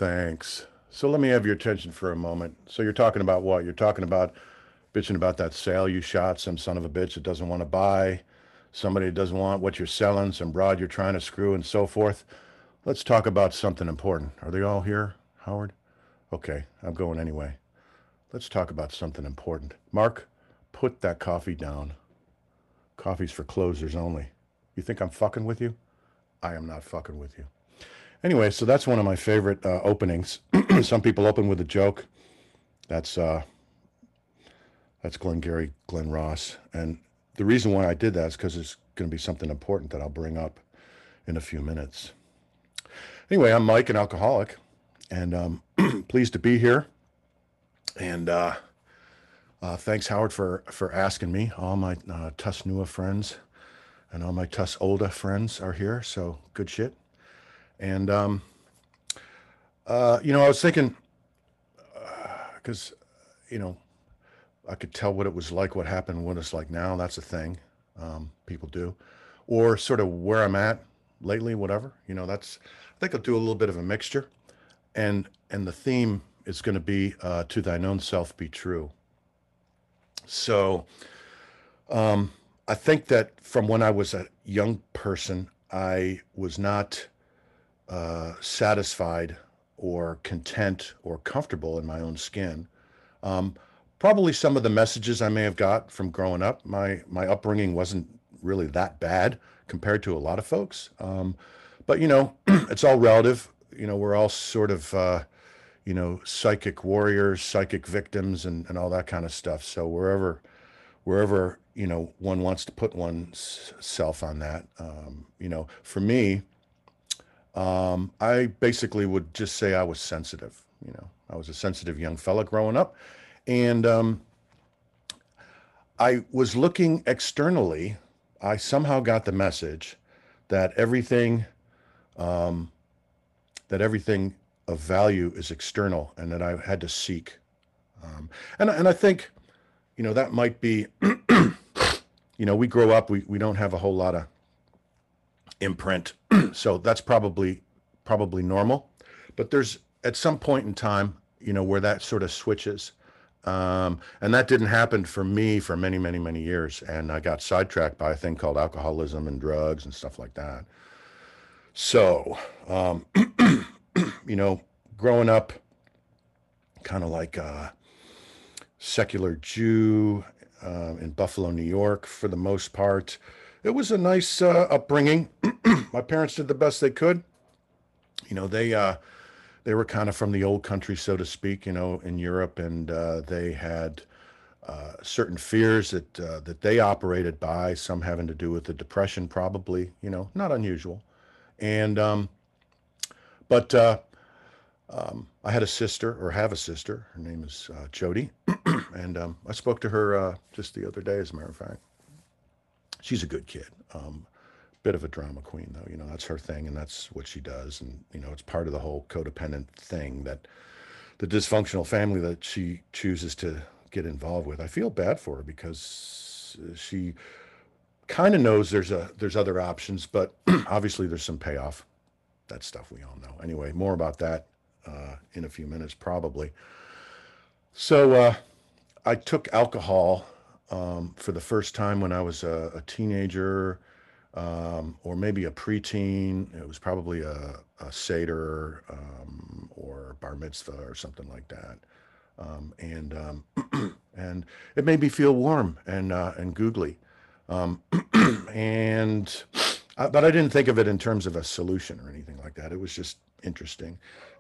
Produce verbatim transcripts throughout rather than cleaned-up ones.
Thanks. So let me have your attention for a moment. So you're talking about what? You're talking about bitching about that sale you shot, some son of a bitch that doesn't want to buy, somebody that doesn't want what you're selling, some broad you're trying to screw, and so forth. Let's talk about something important. Are they all here, Howard? Okay, I'm going anyway. Let's talk about something important. Mark, put that coffee down. Coffee's for closers only. You think I'm fucking with you? I am not fucking with you. Anyway, so that's one of my favorite uh, openings. Some people open with a joke. That's uh, that's Glengarry Glen Ross, and the reason why I did that is because it's going to be something important that I'll bring up in a few minutes. Anyway, I'm Mike, an alcoholic, and um, pleased to be here. And uh, uh, thanks, Howard, for for asking me. All my uh, Tuss Nua friends and all my Tuss Olda friends are here, so good shit. And um, uh, you know, I was thinking because you know I could tell what it was like, what happened, what it's like now. That's a thing um, people do, or sort of where I'm at lately, whatever. You know, that's I think I'll do a little bit of a mixture, and and the theme is going to be uh, to thine own self be true. So um, I think that from when I was a young person, I was not uh, satisfied or content or comfortable in my own skin. Um, Probably some of the messages I may have got from growing up. My my upbringing wasn't really that bad compared to a lot of folks. Um, but you know, it's all relative. You know, we're all sort of uh, you know psychic warriors, psychic victims, and and all that kind of stuff. So wherever wherever you know one wants to put one's self on that, um, you know, for me, um, I basically would just say I was sensitive. You know, I was a sensitive young fella growing up. And um, I was looking externally. I somehow got the message that everything, um, that everything of value is external, and that I had to seek. Um, and and I think, you know, that might be, you know, we grow up, we we don't have a whole lot of imprint, so that's probably probably normal. But there's at some point in time, you know, where that sort of switches. Um, and that didn't happen for me for many, many, many years. And I got sidetracked by a thing called alcoholism and drugs and stuff like that. So, um, you know, growing up kind of like a secular Jew uh, in Buffalo, New York, for the most part, it was a nice uh, upbringing. My parents did the best they could. You know, they, uh, they were kind of from the old country, so to speak, you know, in Europe, and uh, they had uh, certain fears that uh, that they operated by. Some having to do with the depression, probably, you know, not unusual. And um, but uh, um, I had a sister, or have a sister. Her name is uh, Jody, and um, I spoke to her uh, just the other day, as a matter of fact. She's a good kid. Um, bit of a drama queen, though. You know, that's her thing, and that's what she does. And you know, it's part of the whole codependent thing, that the dysfunctional family that she chooses to get involved with. I feel bad for her because she kind of knows there's a there's other options, but obviously there's some payoff. That stuff we all know. Anyway, more about that uh, in a few minutes, probably. So uh, I took alcohol um, for the first time when I was a, a teenager, um, or maybe a preteen. It was probably a, a Seder um, or bar mitzvah or something like that. Um, and um, and it made me feel warm and uh, and googly. Um, and uh, but I didn't think of it in terms of a solution or anything like that. It was just interesting.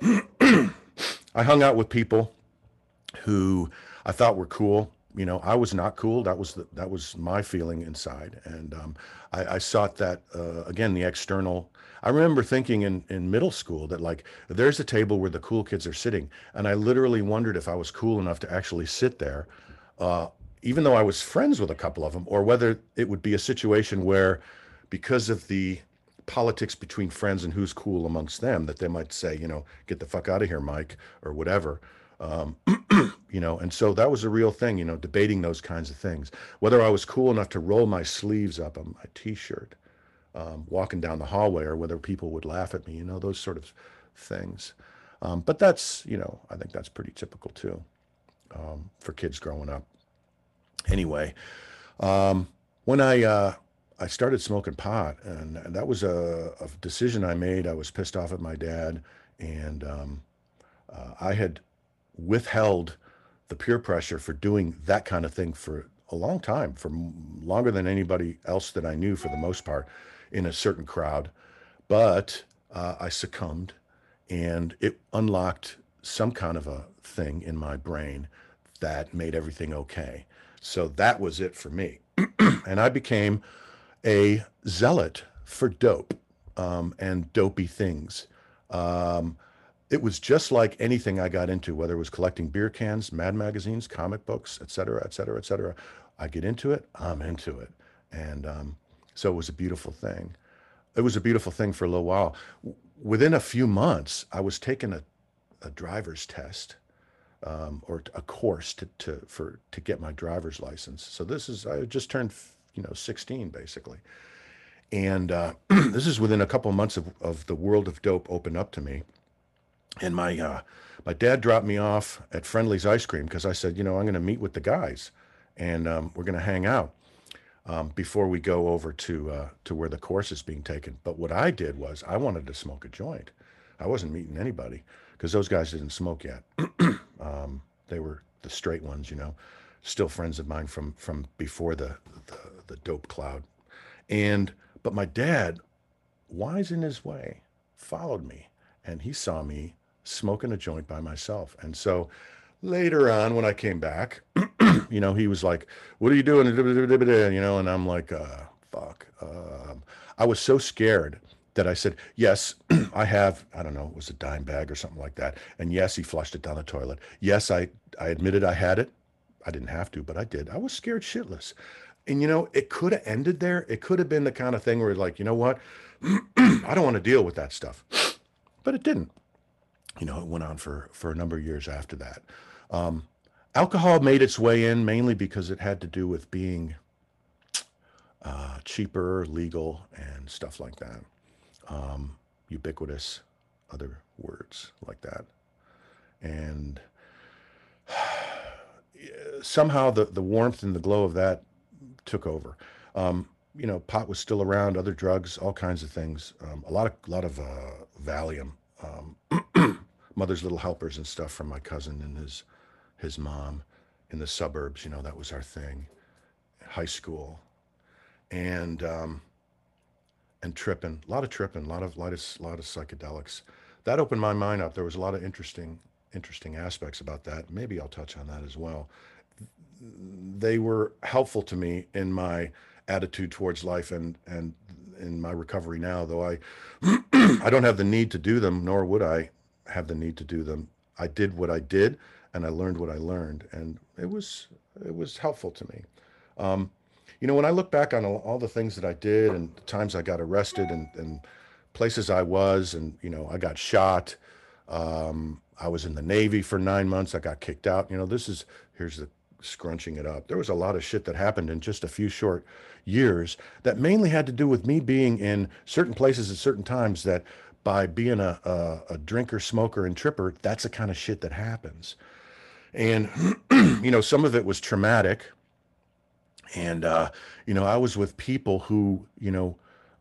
I hung out with people who I thought were cool. You know, I was not cool. That was the, that was my feeling inside, and um, I, I sought that uh, again, the external. I remember thinking in in middle school that, like, there's a table where the cool kids are sitting, and I literally wondered if I was cool enough to actually sit there, uh, even though I was friends with a couple of them, or whether it would be a situation where, because of the politics between friends and who's cool amongst them, that they might say, you know, get the fuck out of here, Mike, or whatever. Um, you know, and so that was a real thing, you know, debating those kinds of things. Whether I was cool enough to roll my sleeves up on my t-shirt, um, walking down the hallway, or whether people would laugh at me, you know, those sort of things. Um, but that's, you know, I think that's pretty typical too, um, for kids growing up. Anyway, um, when I uh, I started smoking pot, and, and that was a, a decision I made. I was pissed off at my dad, and um, uh, I had withheld the peer pressure for doing that kind of thing for a long time, for longer than anybody else that I knew, for the most part, in a certain crowd. But uh, I succumbed, and it unlocked some kind of a thing in my brain that made everything okay. So that was it for me. And I became a zealot for dope, um, and dopey things. Um, it was just like anything I got into, whether it was collecting beer cans, Mad magazines, comic books, et cetera, et cetera, et cetera. I get into it, I'm into it. And um, so it was a beautiful thing. It was a beautiful thing for a little while. Within a few months, I was taking a, a driver's test, um, or a course to, to for to get my driver's license. So this is, I just turned, you know, sixteen basically. And uh, this is within a couple of months of, of the world of dope open up to me. And my uh, my dad dropped me off at Friendly's Ice Cream because I said, you know, I'm going to meet with the guys, and um, we're going to hang out um, before we go over to uh, to where the course is being taken. But what I did was I wanted to smoke a joint. I wasn't meeting anybody because those guys didn't smoke yet. um, they were the straight ones, you know, still friends of mine from from before the the, the dope cloud. And but my dad, wise in his way, followed me, and he saw me smoking a joint by myself. And so later on, when I came back, you know, he was like, "What are you doing?" You know, and I'm like, uh, "Fuck." Um, I was so scared that I said, "Yes, I have." I don't know, it was a dime bag or something like that. And yes, he flushed it down the toilet. Yes, I I admitted I had it. I didn't have to, but I did. I was scared shitless. And you know, it could have ended there. It could have been the kind of thing where, like, you know what? I don't want to deal with that stuff. But it didn't. You know, it went on for for a number of years after that. Um, Alcohol made its way in mainly because it had to do with being uh, cheaper, legal, and stuff like that. Um, ubiquitous, other words like that. And somehow the, the warmth and the glow of that took over. Um, you know, pot was still around, other drugs, all kinds of things. Um, a lot of, lot of uh, Valium, um, Mother's Little Helpers and stuff from my cousin and his, his mom in the suburbs. You know, that was our thing. High school, and um, and tripping, a lot of tripping, a lot of, lot of, lot of psychedelics. That opened my mind up. There was a lot of interesting, interesting aspects about that. Maybe I'll touch on that as well. They were helpful to me in my attitude towards life and and in my recovery now, though I I don't have the need to do them, nor would I have the need to do them. I did what I did, and I learned what I learned, and it was it was helpful to me. Um, you know, when I look back on all, all the things that I did and the times I got arrested, and, and places I was, and, you know, I got shot. Um, I was in the Navy for nine months. I got kicked out. You know, this is, here's the scrunching it up. There was a lot of shit that happened in just a few short years that mainly had to do with me being in certain places at certain times, that by being a, a, a drinker, smoker, and tripper, that's the kind of shit that happens. And, you know, some of it was traumatic. And, uh, you know, I was with people who, you know,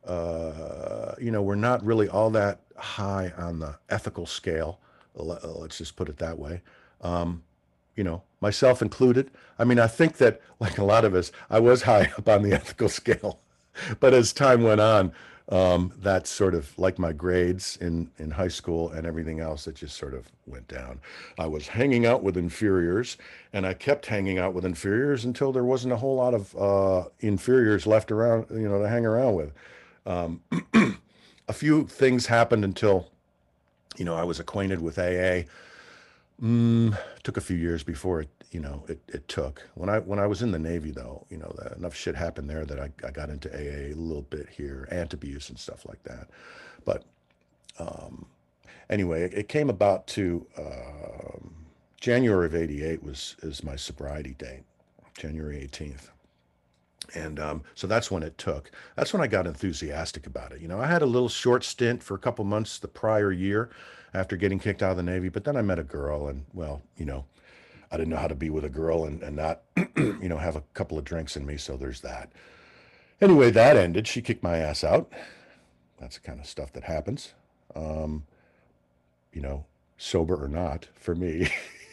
uh, you know, were not really all that high on the ethical scale. Let's just put it that way. Um, you know, myself included. I mean, I think that, like a lot of us, I was high up on the ethical scale. But as time went on, um, that sort of, like my grades in, in high school and everything else, it just sort of went down. I was hanging out with inferiors, and I kept hanging out with inferiors until there wasn't a whole lot of uh, inferiors left around, you know, to hang around with. Um, a few things happened until, you know, I was acquainted with A A. Mm, took a few years before it, you know, it, it took. When I when I was in the Navy, though, you know, that enough shit happened there that I, I got into A A a little bit here, ant abuse and stuff like that. But um, anyway, it, it came about to um, January of eighty-eight was is my sobriety date, January eighteenth. And um, so that's when it took. That's when I got enthusiastic about it. You know, I had a little short stint for a couple months the prior year after getting kicked out of the Navy, but then I met a girl, and well, you know, I didn't know how to be with a girl and, and not, you know, have a couple of drinks in me. So there's that. Anyway, that ended. She kicked my ass out. That's the kind of stuff that happens, um, you know, sober or not for me.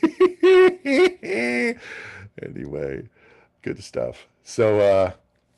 Anyway, good stuff. So, uh,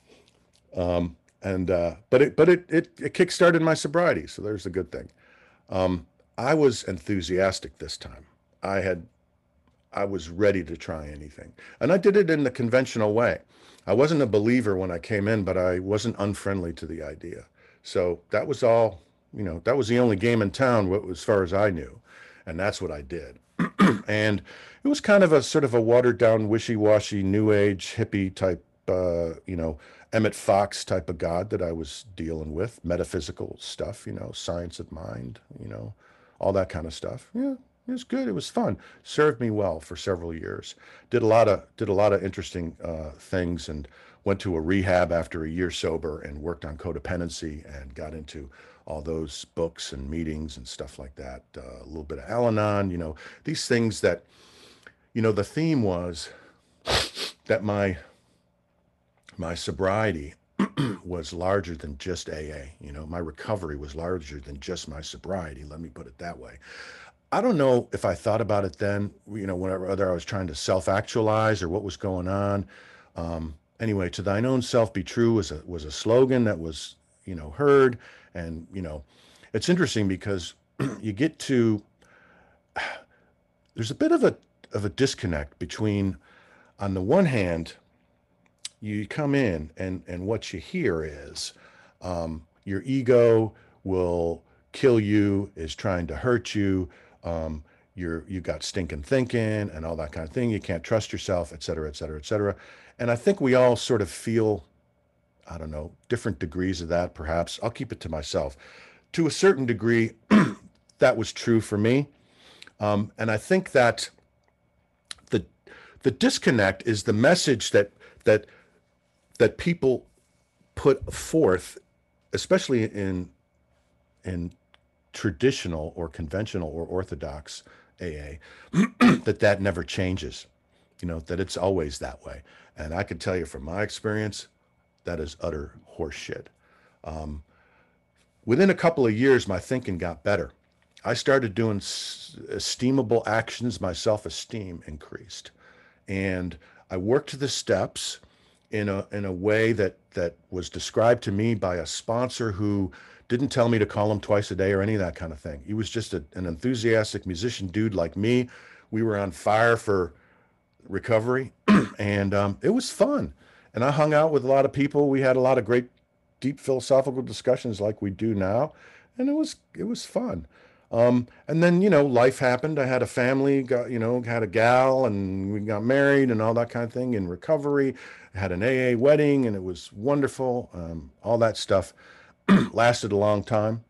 um, and uh, but it but it it it kickstarted my sobriety, so there's a good thing. Um, I was enthusiastic this time. I had I was ready to try anything, and I did it in the conventional way. I wasn't a believer when I came in, but I wasn't unfriendly to the idea. So that was all, you know, that was the only game in town, wh- as far as I knew, and that's what I did. And it was kind of a sort of a watered down, wishy-washy, new age hippie type, uh, you know, Emmett Fox type of God that I was dealing with, metaphysical stuff, you know, science of mind, you know, all that kind of stuff. Yeah, it was good. It was fun. Served me well for several years. Did a lot of did a lot of interesting uh, things, and went to a rehab after a year sober and worked on codependency and got into all those books and meetings and stuff like that. Uh, a little bit of Al-Anon, you know, these things that, you know, the theme was that my my sobriety was larger than just A A. You know, my recovery was larger than just my sobriety. Let me put it that way. I don't know if I thought about it then, you know, whenever, whether I was trying to self-actualize or what was going on. Um, anyway, to thine own self be true was a was a slogan that was, you know, heard. And, you know, it's interesting because you get to there's a bit of a of a disconnect between, on the one hand, you come in and and what you hear is, um, your ego will kill you, is trying to hurt you, um, you're you got stinking thinking and all that kind of thing, you can't trust yourself, et cetera, et cetera, et cetera. And I think we all sort of feel, I don't know, different degrees of that. Perhaps I'll keep it to myself. To a certain degree, that was true for me. Um, and I think that the the disconnect is the message that that that people put forth, especially in in traditional or conventional or orthodox A A, that that never changes. You know, that it's always that way. And I can tell you from my experience, that is utter horseshit. Um, Within a couple of years, my thinking got better. I started doing esteemable actions. My self-esteem increased, and I worked the steps in a in a way that that was described to me by a sponsor who didn't tell me to call him twice a day or any of that kind of thing. He was just a, an enthusiastic musician dude like me. We were on fire for recovery, and um, it was fun. And I hung out with a lot of people. We had a lot of great, deep philosophical discussions like we do now, and it was it was fun. Um, and then, you know, life happened. I had a family, got, you know, had a gal, and we got married and all that kind of thing in recovery. I had an A A wedding, and it was wonderful. Um, all that stuff lasted a long time,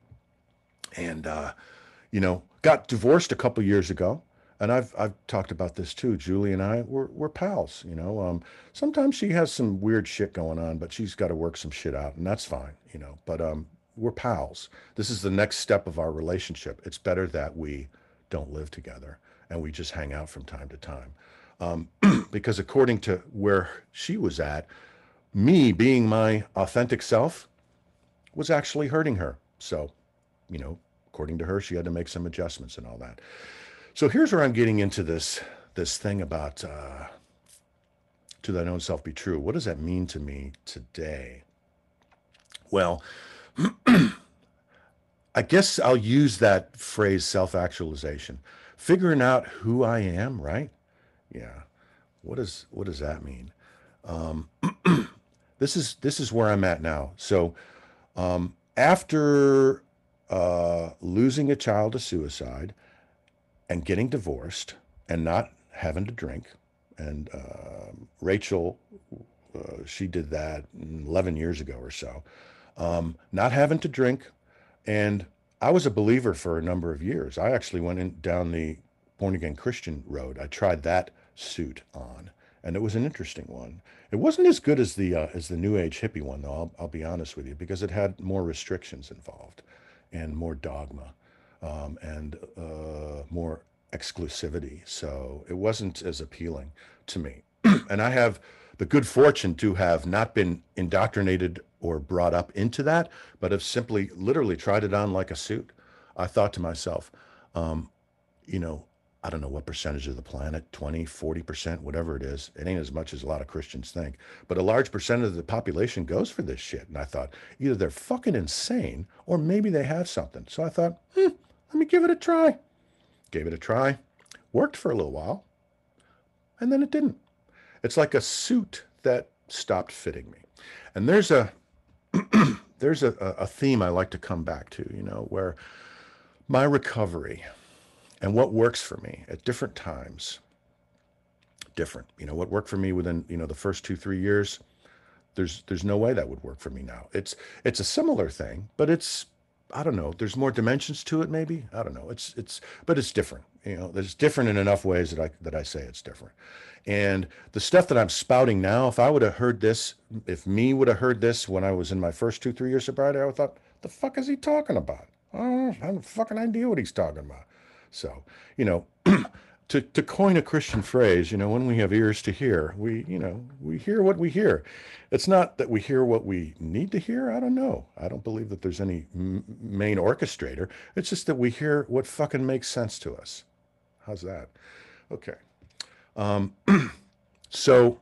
and uh, you know, got divorced a couple years ago. And I've I've talked about this too. Julie and I we're we're pals. You know, um, sometimes she has some weird shit going on, but she's got to work some shit out, and that's fine. You know, but um, we're pals. This is the next step of our relationship. It's better that we don't live together and we just hang out from time to time, um, because according to where she was at, me being my authentic self was actually hurting her. So, you know, according to her, she had to make some adjustments and all that. So here's where I'm getting into this this thing about, uh, to thine own self be true. What does that mean to me today? Well, I guess I'll use that phrase, self-actualization. Figuring out who I am, right? Yeah. What does what does that mean? Um, this is this is where I'm at now. So um, after uh, losing a child to suicide and getting divorced and not having to drink, and uh, Rachel, uh, she did that eleven years ago or so, um, not having to drink. And I was a believer for a number of years. I actually went in, down the born again Christian road. I tried that suit on, and it was an interesting one. It wasn't as good as the uh, as the New Age hippie one, though. I'll, I'll be honest with you, because it had more restrictions involved, and more dogma, um, and uh, more exclusivity. So it wasn't as appealing to me. And I have the good fortune to have not been indoctrinated or brought up into that, but have simply, literally tried it on like a suit. I thought to myself, um, you know, I don't know what percentage of the planet, twenty, forty percent, whatever it is. It ain't as much as a lot of Christians think, but a large percent of the population goes for this shit. And I thought either they're fucking insane or maybe they have something. So I thought, hmm, let me give it a try. Gave it a try. Worked for a little while. And then it didn't. It's like a suit that stopped fitting me. And there's a, there's a, a theme I like to come back to, you know, where my recovery and what works for me at different times, different. You know, what worked for me within, you know, the first two, three years, there's there's no way that would work for me now. It's it's a similar thing, but it's, I don't know, there's more dimensions to it maybe. I don't know. It's it's but it's different. You know, there's different in enough ways that I that I say it's different. And the stuff that I'm spouting now, if I would have heard this, if me would have heard this when I was in my first two, three years sobriety, I would have thought, the fuck is he talking about? I don't have a fucking idea what he's talking about. So, you know, to, to coin a Christian phrase, you know, when we have ears to hear, we, you know, we hear what we hear. It's not that we hear what we need to hear. I don't know. I don't believe that there's any m- main orchestrator. It's just that we hear what fucking makes sense to us. How's that? Okay. Um, so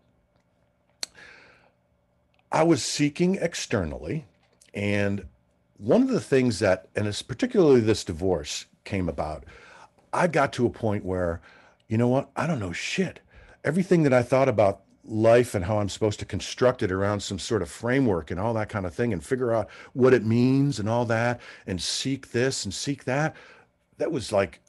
I was seeking externally, and one of the things that, and it's particularly this divorce came about, I got to a point where, you know what? I don't know shit. Everything that I thought about life and how I'm supposed to construct it around some sort of framework and all that kind of thing and figure out what it means and all that and seek this and seek that, that was like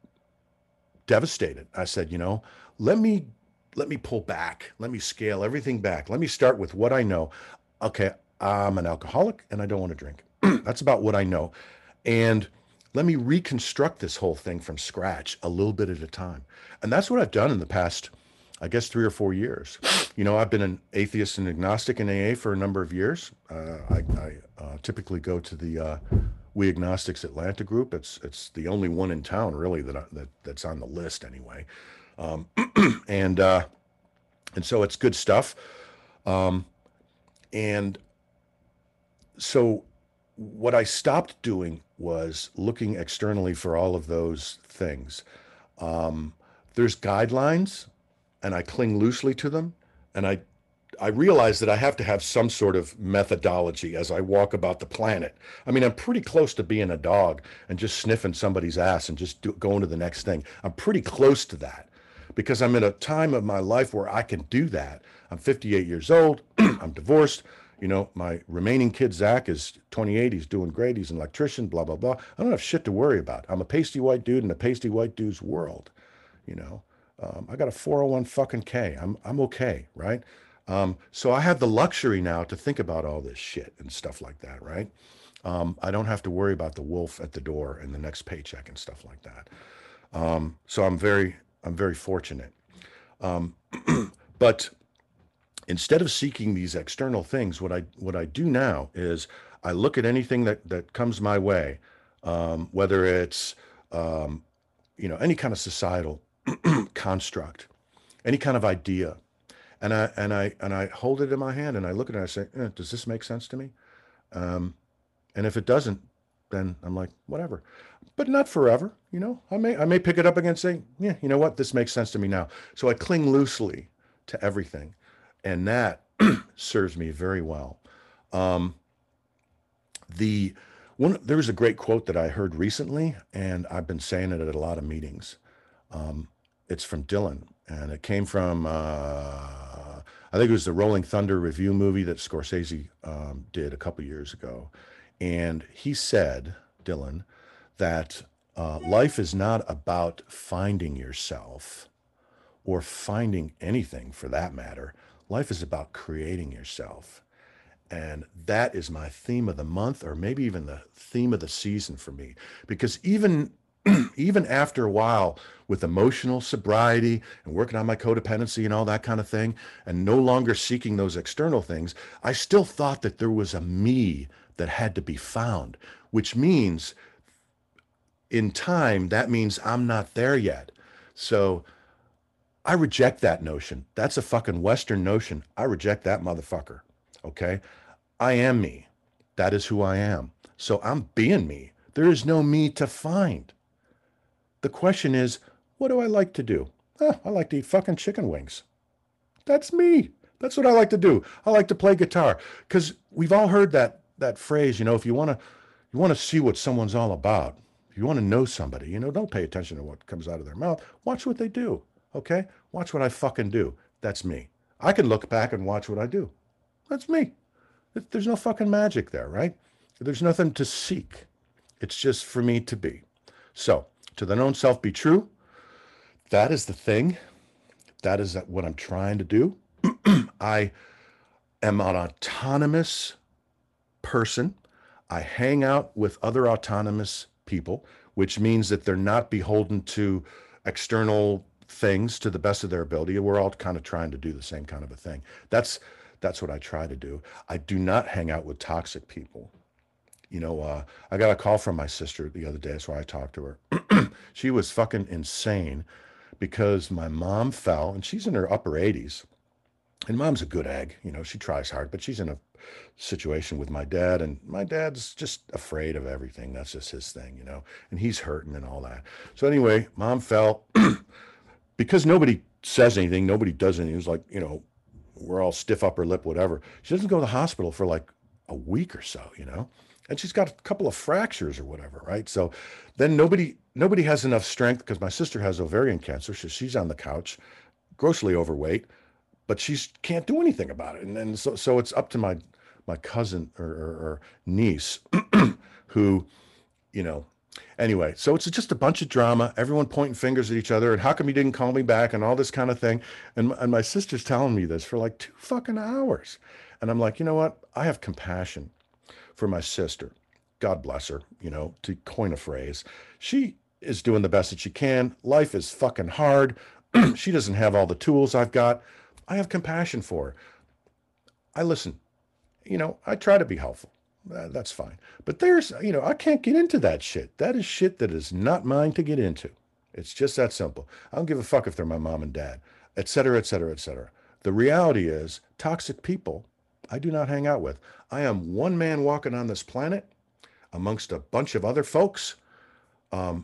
devastated. I said, you know, let me let me pull back. Let me scale everything back. Let me start with what I know. Okay, I'm an alcoholic and I don't want to drink. That's about what I know. And let me reconstruct this whole thing from scratch a little bit at a time. And that's what I've done in the past, I guess, three or four years. You know, I've been an atheist and agnostic in A A for a number of years. Uh, I, I uh, typically go to the uh, We Agnostics Atlanta group. It's it's the only one in town, really, that I, that that's on the list anyway. Um, and uh, and so it's good stuff. Um, and so what I stopped doing was looking externally for all of those things. Um, there's guidelines, and I cling loosely to them, and I I realize that I have to have some sort of methodology as I walk about the planet. I mean, I'm pretty close to being a dog and just sniffing somebody's ass and just do, going to the next thing. I'm pretty close to that because I'm in a time of my life where I can do that. I'm fifty-eight years old. I'm divorced. You know, my remaining kid, Zach, is twenty-eight. He's doing great. He's an electrician, blah, blah, blah. I don't have shit to worry about. I'm a pasty white dude in a pasty white dude's world. You know, um, I got a four oh one fucking K. I'm, I'm okay, right? Um, so I have the luxury now to think about all this shit and stuff like that, right? Um, I don't have to worry about the wolf at the door and the next paycheck and stuff like that. Um, so I'm very, I'm very fortunate. Um, but instead of seeking these external things, what I what I do now is I look at anything that that comes my way, um, whether it's um, you know, any kind of societal construct, any kind of idea, and I and I and I hold it in my hand and I look at it and I say, eh, does this make sense to me? Um, and if it doesn't, then I'm like, whatever. But not forever, you know. I may I may pick it up again and say, yeah, you know what, this makes sense to me now. So I cling loosely to everything, and that serves me very well. Um, the one There was a great quote that I heard recently, and I've been saying it at a lot of meetings. Um, it's from Dylan, and it came from uh, I think it was the Rolling Thunder review movie that Scorsese um, did a couple years ago, and he said, Dylan, that uh, life is not about finding yourself or finding anything for that matter. Life is about creating yourself. And that is my theme of the month, or maybe even the theme of the season for me. Because even Even after a while with emotional sobriety and working on my codependency and all that kind of thing, and no longer seeking those external things, I still thought that there was a me that had to be found, which means in time, that means I'm not there yet. So I reject that notion. That's a fucking Western notion. I reject that motherfucker. Okay. I am me. That is who I am. So I'm being me. There is no me to find. The question is, what do I like to do? Oh, I like to eat fucking chicken wings. That's me. That's what I like to do. I like to play guitar because we've all heard that that phrase. You know, if you want to, you want to see what someone's all about. If you want to know somebody, you know, don't pay attention to what comes out of their mouth. Watch what they do. Okay, watch what I fucking do. That's me. I can look back and watch what I do. That's me. There's no fucking magic there, right? There's nothing to seek. It's just for me to be. So, to the known self be true. That is the thing. That is what I'm trying to do. I am an autonomous person. I hang out with other autonomous people, which means that they're not beholden to external things to the best of their ability. We're all kind of trying to do the same kind of a thing. That's that's what I try to do. I do not hang out with toxic people. You know, uh, I got a call from my sister the other day. That's why I talked to her. She was fucking insane because my mom fell, and she's in her upper eighties. And mom's a good egg. You know, she tries hard, but she's in a situation with my dad, and my dad's just afraid of everything. That's just his thing, you know, and he's hurting and all that. So anyway, mom fell because nobody says anything. Nobody does anything. It was like, you know, we're all stiff upper lip, whatever. She doesn't go to the hospital for like a week or so, you know, and she's got a couple of fractures or whatever, right? So then nobody nobody has enough strength because my sister has ovarian cancer, so she's on the couch, grossly overweight, but she can't do anything about it. And, and so so it's up to my my cousin or, or, or niece who, you know, anyway, so it's just a bunch of drama, everyone pointing fingers at each other, and how come you didn't call me back and all this kind of thing. And, and my sister's telling me this for like two fucking hours. And I'm like, you know what? I have compassion for my sister. God bless her, you know, to coin a phrase. She is doing the best that she can. Life is fucking hard. She doesn't have all the tools I've got. I have compassion for her. I listen. You know, I try to be helpful. Uh, that's fine. But there's, you know, I can't get into that shit. That is shit that is not mine to get into. It's just that simple. I don't give a fuck if they're my mom and dad, et cetera, et cetera, et cetera. The reality is, toxic people I do not hang out with. I am one man walking on this planet amongst a bunch of other folks. Um,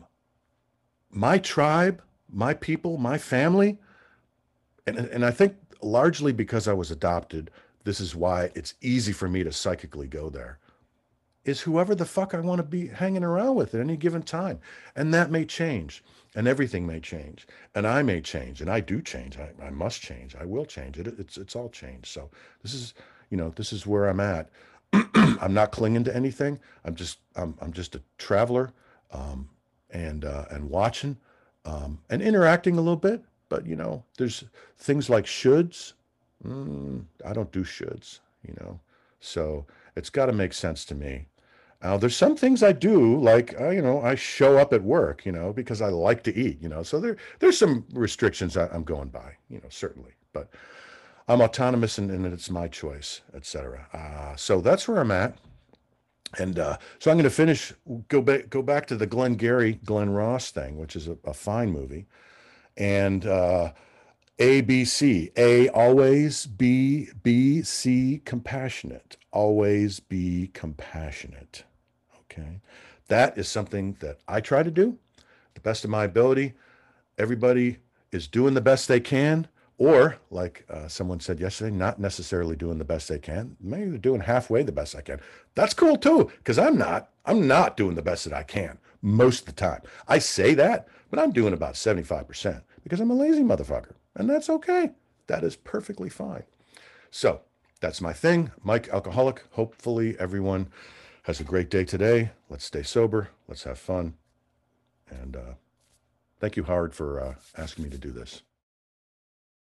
my tribe, my people, my family, and, and I think largely because I was adopted, this is why it's easy for me to psychically go there, is whoever the fuck I want to be hanging around with at any given time. And that may change, and everything may change, and I may change, and I do change. I, I must change. I will change. It, it's, it's all changed. So this is, you know, this is where I'm at. I'm not clinging to anything. I'm just, I'm, I'm just a traveler, um, and, uh, and watching, um, and interacting a little bit. But, you know, there's things like shoulds. Mm, I don't do shoulds, you know, so it's got to make sense to me. Uh, there's some things I do, like, uh, you know, I show up at work, you know, because I like to eat, you know, so there, there's some restrictions I, I'm going by, you know, certainly, but I'm autonomous and, and it's my choice, et cetera. Uh, so that's where I'm at. And uh, so I'm going to finish, go back, go back to the Glenn Gary, Glenn Ross thing, which is a, a fine movie. And, uh, A, B, C. A, always be, B, C, compassionate. Always be compassionate. Okay. That is something that I try to do the best of my ability. Everybody is doing the best they can, or like uh, someone said yesterday, not necessarily doing the best they can. Maybe they're doing halfway the best I can. That's cool too, because I'm not. I'm not doing the best that I can most of the time. I say that, but I'm doing about seventy-five percent because I'm a lazy motherfucker. And that's okay. That is perfectly fine. So that's my thing. Mike Alcoholic. Hopefully everyone has a great day today. Let's stay sober. Let's have fun. And uh, thank you, Howard, for uh, asking me to do this.